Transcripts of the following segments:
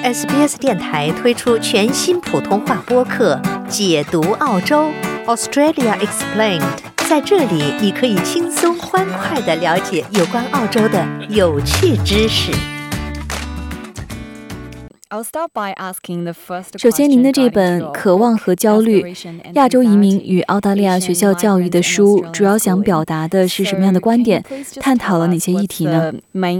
SBS 电台推出全新普通话播客《解读澳洲 Australia Explained》，在这里你可以轻松欢快地了解有关澳洲的有趣知识。 首先，您的这本《渴望和焦虑：亚洲移民与澳大利亚学校教育》的书，主要想表达的是什么样的观点？探讨了哪些议题呢？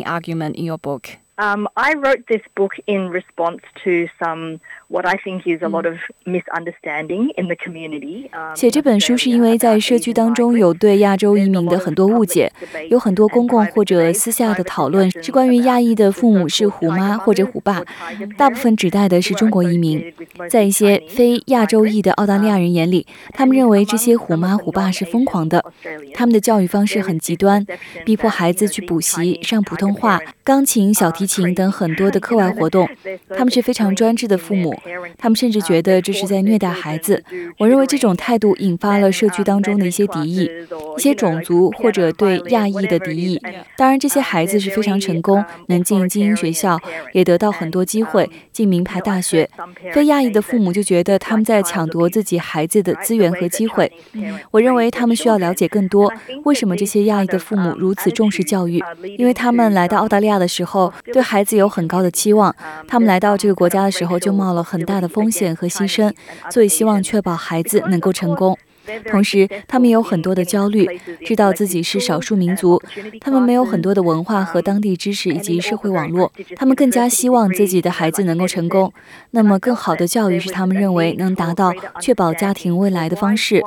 I wrote this book in response to what I think is a lot of misunderstanding in the community. 写这本书是因为在社区当中有对亚洲移民的很多误解，有很多公共或者私下的讨论是关于亚裔的父母是虎妈或者虎爸，大部分指代的是中国移民。在一些非亚洲裔的澳大利亚人眼里，他们认为这些虎妈虎爸是疯狂的，他们的教育方式很极端，逼迫孩子去补习、上普通话、钢琴、小提琴等很多的课外活动。他们是非常专制的父母，他们甚至觉得这是在虐待孩子。我认为这种态度引发了社区当中的一些敌意，一些种族或者对亚裔的敌意。当然，这些孩子是非常成功，能进精英学校，也得到很多机会，进名牌大学。非亚裔的父母就觉得他们在抢夺自己孩子的资源和机会。我认为他们需要了解更多，为什么这些亚裔的父母如此重视教育？因为他们来到澳大利亚的时候，对孩子有很高的期望，他们来到这个国家的时候就冒了很大的风险和牺牲，所以希望确保孩子能够成功。同时，他们也有很多的焦虑，知道自己是少数民族，他们没有很多的文化和当地知识以及社会网络，他们更加希望自己的孩子能够成功。那么，更好的教育是他们认为能达到确保家庭未来的方式。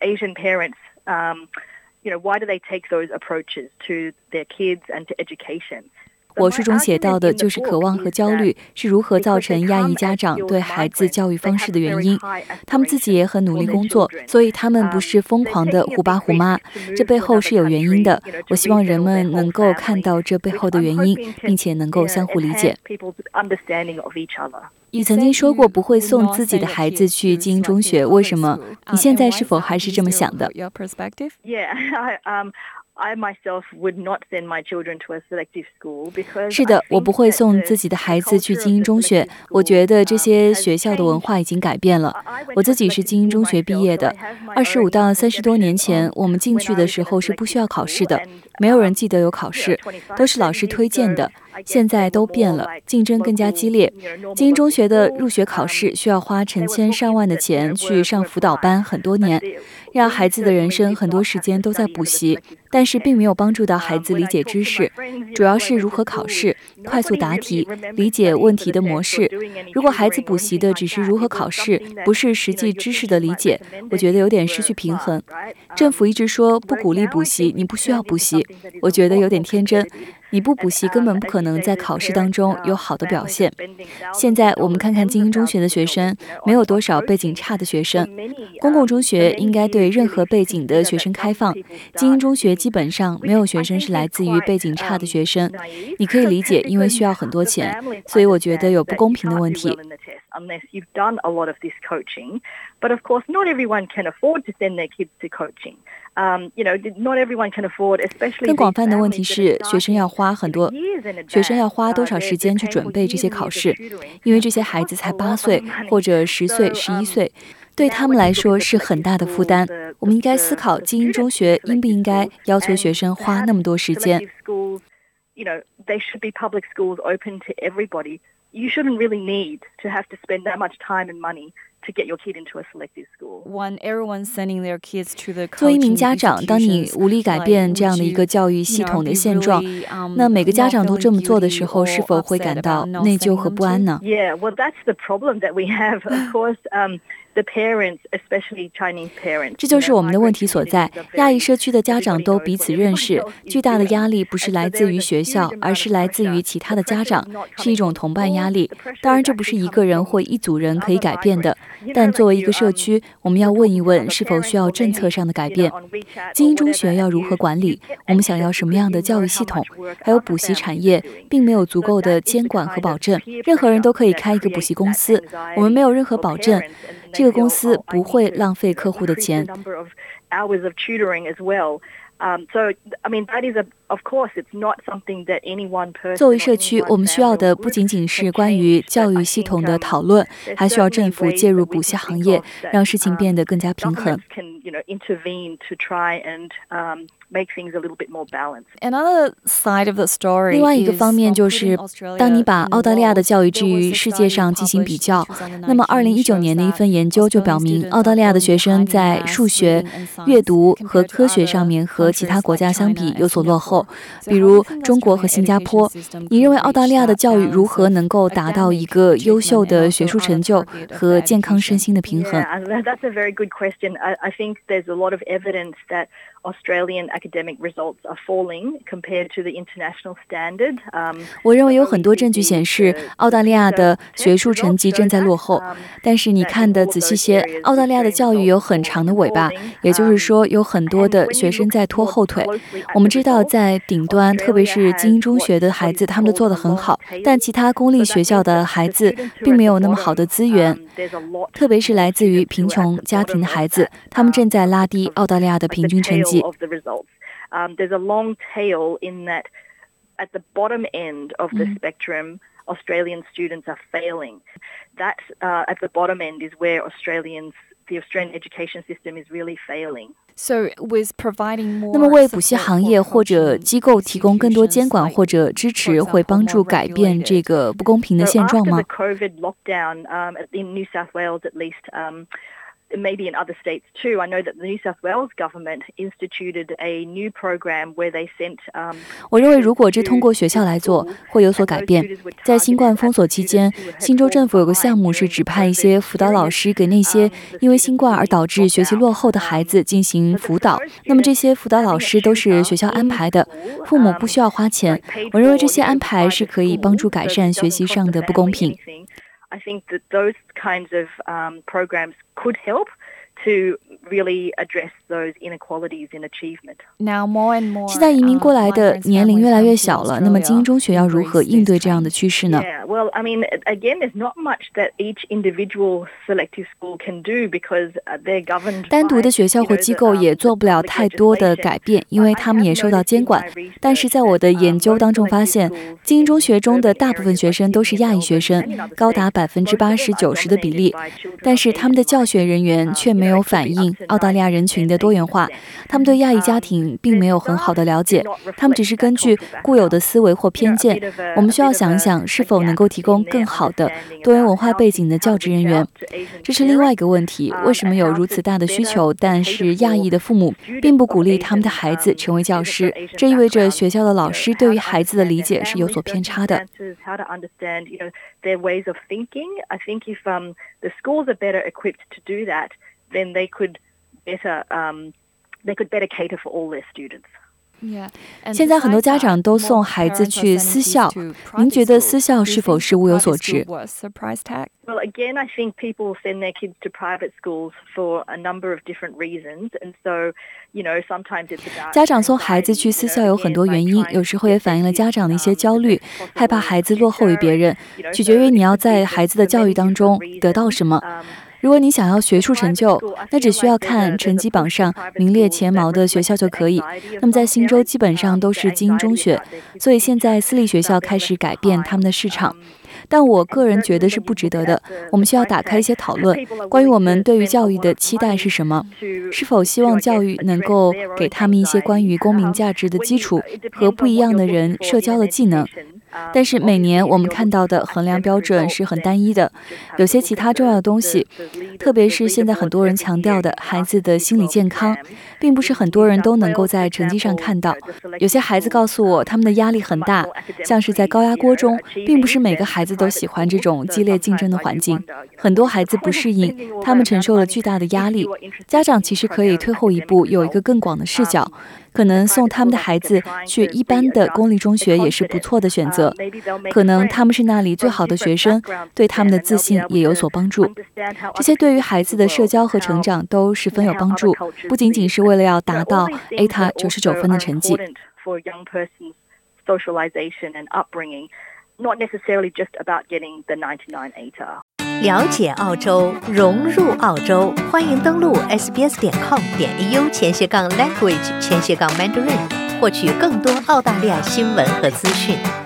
我书中写到的就是渴望和焦虑是如何造成亚裔家长对孩子教育方式的原因。他们自己也很努力工作，所以他们不是疯狂的虎爸虎妈，这背后是有原因的。我希望人们能够看到这背后的原因，并且能够相互理解。你曾经说过不会送自己的孩子去精英中学，为什么？你现在是否还是这么想的？是的，我不会送自己的孩子去精英中学。我觉得这些学校的文化已经改变了。我自己是精英中学毕业的，25到30多年前，我们进去的时候是不需要考试的，没有人记得有考试，都是老师推荐的。现在都变了，竞争更加激烈。精英中学的入学考试需要花成千上万的钱去上辅导班很多年，让孩子的人生很多时间都在补习，但是并没有帮助到孩子理解知识，主要是如何考试、快速答题、理解问题的模式。如果孩子补习的只是如何考试，不是实际知识的理解，我觉得有点失去平衡。政府一直说不鼓励补习，你不需要补习，我觉得有点天真。你不补习根本不可能在考试当中有好的表现。现在我们看看精英中学的学生，没有多少背景差的学生。公共中学应该对任何背景的学生开放，精英中学基本上没有学生是来自于背景差的学生。你可以理解，因为需要很多钱，所以我觉得有不公平的问题。 Unless you've done a lot of this coaching. But of course, not everyone can afford to send their kids to coaching. Not everyone can afford, especially. 更广泛的问题是，学生要花多少时间去准备这些考试？因为这些孩子才8岁或者10岁、11岁，对他们来说是很大的负担。我们应该思考，精英中学应不应该要求学生花那么多时间 ？They should be public schools open to everybody.You shouldn't really need to have to spend that much time and money to get your kid into a selective school. 作为一名家长，当你无力改变这样的一个教育系统的现状，那每个家长都这么做的时候，是否会感到内疚和不安呢？ Yeah, well, that's the problem that we have. Of course, the parents, especially Chinese parents. 这就是我们的问题所在。亚裔社区的家长都彼此认识，巨大的压力不是来自于学校，而是来自于其他的家长，是一种同伴压力。当然，这不是一个人或一组人可以改变的。但作为一个社区，我们要问一问是否需要政策上的改变。精英中学要如何管理？我们想要什么样的教育系统？还有补习产业，并没有足够的监管和保证。任何人都可以开一个补习公司，我们没有任何保证。这个公司不会浪费客户的钱。 So, I mean, that is 作为社区，我们需要的不仅仅是关于教育系统的讨论，还需要政府介入补习行业，让事情变得更加平衡。另外一个方面就是，当你把澳大利亚的教育置于世界上进行比较，那么2019年的一份研究就表明，澳大利亚的学生在数学、阅读和科学上面和其他国家相比有所落后，比如中国和新加坡。你认为澳大利亚的教育如何能够达到一个优秀的学术成就和健康身心的平衡？ That's a very good question. I think there's a lot of evidence that Australian academic results are falling compared to the international standard. 我认为有很多证据显示，澳大利亚的学术成绩正在落后。但是你看得仔细些，澳大利亚的教育有很长的尾巴，也就是说，有很多的学生在拖后腿。我们知道，在顶端，特别是精英中学的孩子，他们都做得很好，但其他公立学校的孩子并没有那么好的资源，特别是来自于贫穷家庭的孩子，他们正在拉低澳大利亚的平均成绩。 There's a long tail in that at the bottom end of the spectrum, Australian students are failing. That at the bottom end is where the Australian education system is really failing. 那么为补习行业或者机构提供更多监管或者支持，会帮助改变这个不公平的现状吗？ After the COVID lockdown, in New South Wales at least, maybe in other states too, I know that the New South Wales government instituted a new program where they sent 我认为如果这通过学校来做，会有所改变。在新冠封锁期间，新州政府有个项目是指派一些辅导老师给那些因为新冠而导致学习落后的孩子进行辅导。那么这些辅导老师都是学校安排的，父母不需要花钱。我认为这些安排是可以帮助改善学习上的不公平。 I think that those kinds of programs could help to really address those inequalities in achievement. 现在移民过来的年龄越来越小了，那么精英中学要如何应对这样的趋势呢？ Yeah, well, I mean, again, there's not much that each individual selective school can do because they're governed. 单独的学校或机构也做不了太多的改变，因为他们也受到监管。但是在我的研究当中发现，精英中学中的大部分学生都是亚裔学生，高达80%-90%的比例。但是他们的教学人员却没有反映澳大利亚人群的多元化，他们对亚裔家庭并没有很好的了解，他们只是根据固有的思维或偏见。我们需要想一想，是否能够提供更好的多元文化背景的教职人员。这是另外一个问题，为什么有如此大的需求，但是亚裔的父母并不鼓励他们的孩子成为教师？这意味着学校的老师对于孩子的理解是有所偏差的。 Their ways of thinking. I think if the schools are better equipped to do that, then they could better cater for all their students. 现在很多家长都送孩子去私校，您觉得私校是否是物有所值？ Well, again, I think people send their kids to private schools for a number of different reasons, and so, sometimes it's about 家长送孩子去私校有很多原因，有时候也反映了家长的一些焦虑，害怕孩子落后于别人，取决于你要在孩子的教育当中得到什么。如果你想要学术成就，那只需要看成绩榜上名列前茅的学校就可以。那么在新州基本上都是精英中学，所以现在私立学校开始改变他们的市场。但我个人觉得是不值得的。我们需要打开一些讨论，关于我们对于教育的期待是什么？是否希望教育能够给他们一些关于公民价值的基础和不一样的人社交的技能？但是每年我们看到的衡量标准是很单一的，有些其他重要的东西，特别是现在很多人强调的孩子的心理健康，并不是很多人都能够在成绩上看到。有些孩子告诉我，他们的压力很大，像是在高压锅中，并不是每个孩子都喜欢这种激烈竞争的环境。很多孩子不适应，他们承受了巨大的压力。家长其实可以退后一步，有一个更广的视角。可能送他们的孩子去一般的公立中学也是不错的选择，可能他们是那里最好的学生，对他们的自信也有所帮助。这些对于孩子的社交和成长都十分有帮助，不仅仅是为了要达到 ATA 99分的成绩。 了解澳洲，融入澳洲，欢迎登录 sbs.com.au/language/Mandarin。 获取更多澳大利亚新闻和资讯。